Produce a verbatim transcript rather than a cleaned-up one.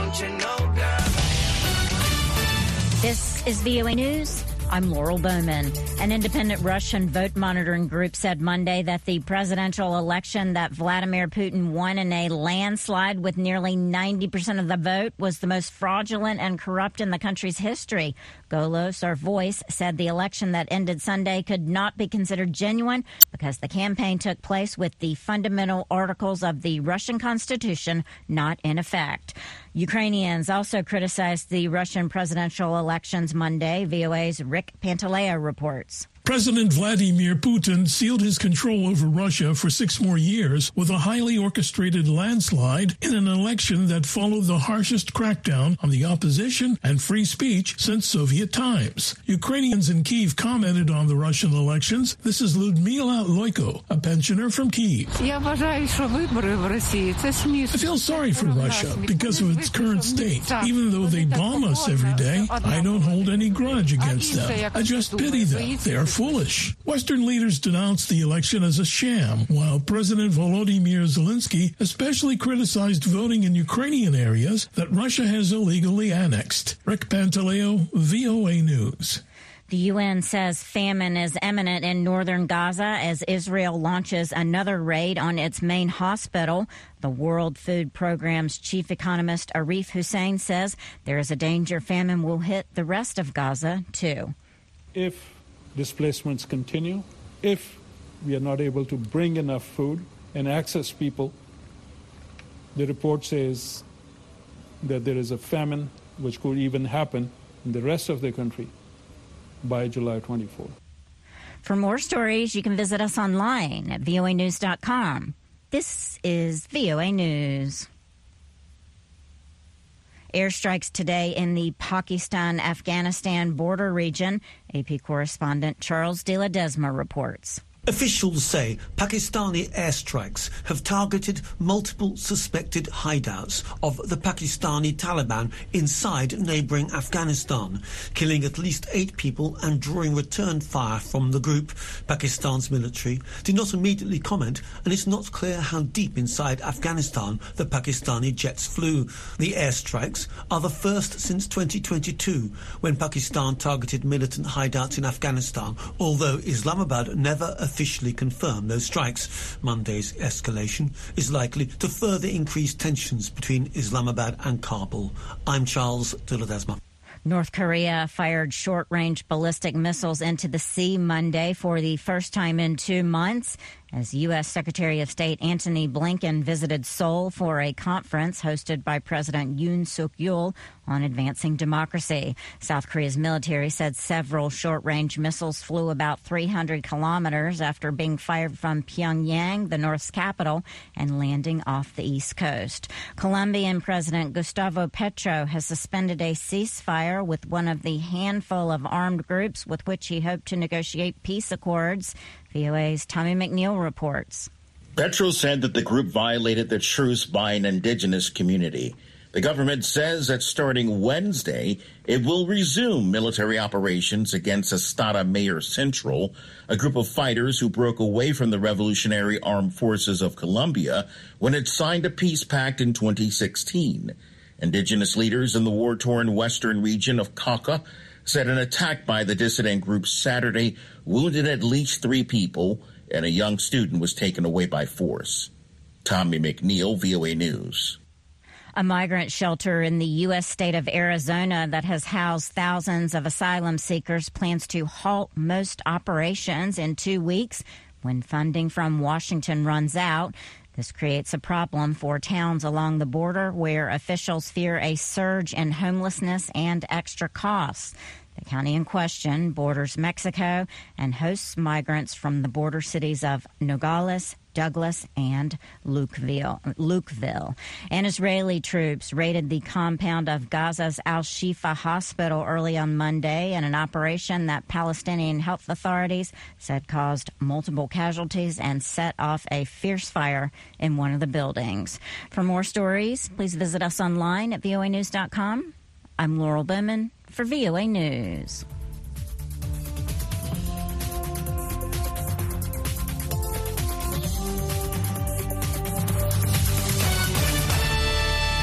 don't you know, girl? This is V O A News. I'm Laurel Bowman. An independent Russian vote monitoring group said Monday that the presidential election that Vladimir Putin won in a landslide with nearly ninety percent of the vote was the most fraudulent and corrupt in the country's history. Golos, our voice, said the election that ended Sunday could not be considered genuine because the campaign took place with the fundamental articles of the Russian Constitution not in effect. Ukrainians also criticized the Russian presidential elections Monday. V O A's Rick Pantaleo reports. President Vladimir Putin sealed his control over Russia for six more years with a highly orchestrated landslide in an election that followed the harshest crackdown on the opposition and free speech since Soviet times. Ukrainians in Kyiv commented on the Russian elections. This is Ludmila Loiko, a pensioner from Kyiv. I feel sorry for Russia because of its current state. Even though they bomb us every day, I don't hold any grudge against them. I just pity them. They are foolish. Western leaders denounced the election as a sham, while President Volodymyr Zelensky especially criticized voting in Ukrainian areas that Russia has illegally annexed. Rick Pantaleo, V O A News. The U N says famine is imminent in northern Gaza as Israel launches another raid on its main hospital. The World Food Programme's chief economist Arif Hussein says there is a danger famine will hit the rest of Gaza, too. If displacements continue, if we are not able to bring enough food and access people, the report says that there is a famine which could even happen in the rest of the country by July twenty-fourth. For more stories, you can visit us online at V O A news dot com. This is V O A News. Airstrikes today in the Pakistan-Afghanistan border region. A P correspondent Charles de la Desma reports. Officials say Pakistani airstrikes have targeted multiple suspected hideouts of the Pakistani Taliban inside neighbouring Afghanistan, killing at least eight people and drawing return fire from the group. Pakistan's military did not immediately comment, and it's not clear how deep inside Afghanistan the Pakistani jets flew. The airstrikes are the first since twenty twenty-two, when Pakistan targeted militant hideouts in Afghanistan, although Islamabad never officially confirmed those strikes. Monday's escalation is likely to further increase tensions between Islamabad and Kabul. I'm Charles de la Desma. North Korea fired short-range ballistic missiles into the sea Monday for the first time in two months as U S. Secretary of State Antony Blinken visited Seoul for a conference hosted by President Yoon Suk-yeol on advancing democracy. South Korea's military said several short-range missiles flew about three hundred kilometers after being fired from Pyongyang, the North's capital, and landing off the East Coast. Colombian President Gustavo Petro has suspended a ceasefire with one of the handful of armed groups with which he hoped to negotiate peace accords. V O A's Tommy McNeil reports. Petro said that the group violated the truce by an indigenous community. The government says that starting Wednesday, it will resume military operations against Estado Mayor Central, a group of fighters who broke away from the Revolutionary Armed Forces of Colombia when it signed a peace pact in twenty sixteen. Indigenous leaders in the war-torn western region of Cauca said an attack by the dissident group Saturday wounded at least three people, and a young student was taken away by force. Tommy McNeil, V O A News. A migrant shelter in the U S state of Arizona that has housed thousands of asylum seekers plans to halt most operations in two weeks when funding from Washington runs out. This creates a problem for towns along the border where officials fear a surge in homelessness and extra costs. The county in question borders Mexico and hosts migrants from the border cities of Nogales, Douglas, and Lukeville. Lukeville. And Israeli troops raided the compound of Gaza's Al-Shifa hospital early on Monday in an operation that Palestinian health authorities said caused multiple casualties and set off a fierce fire in one of the buildings. For more stories, please visit us online at V O A news dot com. I'm Laurel Bowman for V O A News.